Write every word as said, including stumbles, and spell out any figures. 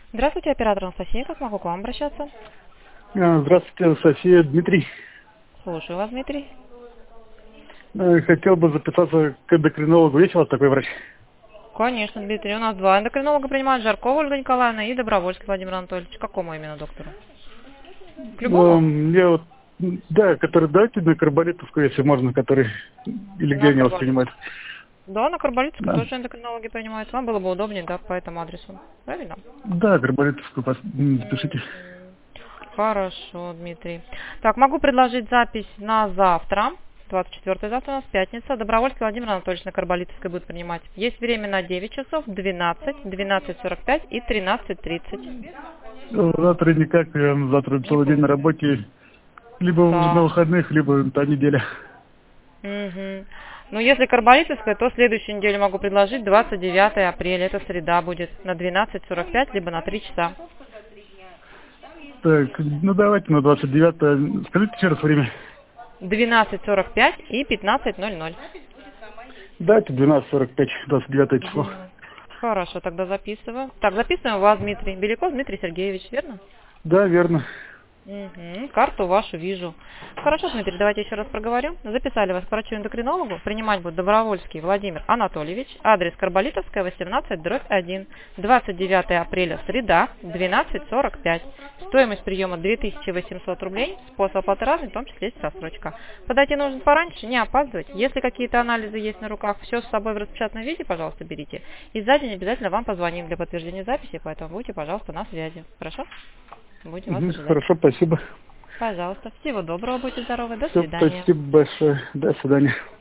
Здравствуйте, оператор Анастасия. Как могу к вам обращаться? А, Здравствуйте, Анастасия, Дмитрий. Слушаю вас, Дмитрий. Э, Хотел бы записаться к эндокринологу. Есть у вас такой врач? Конечно, Дмитрий. У нас два эндокринолога принимают. Жаркова Ольга Николаевна и Добровольский Владимир Анатольевич. К какому именно доктору? К Ну, любому? мне вот, м, да, который дайте на Карболитовскую, если можно, который, или где На они вас Карболитовскую. принимают? Да, на Карболитовской Да, тоже эндокринологи принимают. Вам было бы удобнее, да, по этому адресу. Правильно? да, Карболитовскую пос- м, запишите. Мгм. Хорошо, Дмитрий. Так, могу предложить запись на завтра. двадцать четвёртое завтра у нас пятница. Добровольский Владимир Анатольевич на Карболитовской будет принимать. Есть время на девять часов, двенадцать, двенадцать сорок пять и тринадцать тридцать. Ну, Завтра никак, я завтра Не целый день на получится. работе, либо на Так. выходных, либо та неделя. Угу. Ну, если Карболитовская, то следующую неделю могу предложить двадцать девятое апреля. Это среда будет на двенадцать сорок пять, либо на три часа. Так, ну давайте на двадцать девятое. Скажите еще раз время. двенадцать сорок пять и пятнадцать ноль ноль. Дайте двенадцать сорок пять, двадцать девятое число. двенадцать. Хорошо, тогда записываю. Так, записываем вас, Дмитрий. Беляков Дмитрий Сергеевич, верно? Да, верно. Угу. Карту вашу вижу. Хорошо, Дмитрий, давайте еще раз проговорю. Записали вас к врачу-эндокринологу. Принимать будет Добровольский Владимир Анатольевич. Адрес Карболитовская, восемнадцать, дробь один. двадцать девятое апреля, среда, двенадцать сорок пять. Стоимость приема две тысячи восемьсот рублей. Способ оплаты разный, в том числе есть рассрочка. Подойти нужно пораньше, не опаздывать. Если какие-то анализы есть на руках, все с собой в распечатанном виде, пожалуйста, берите. И за день обязательно вам позвоним для подтверждения записи, поэтому будьте, пожалуйста, на связи. Хорошо? Будем вас Мгм, ожидать. Хорошо, спасибо. Пожалуйста. Всего доброго, будьте здоровы. До Все, свидания. спасибо большое. До свидания.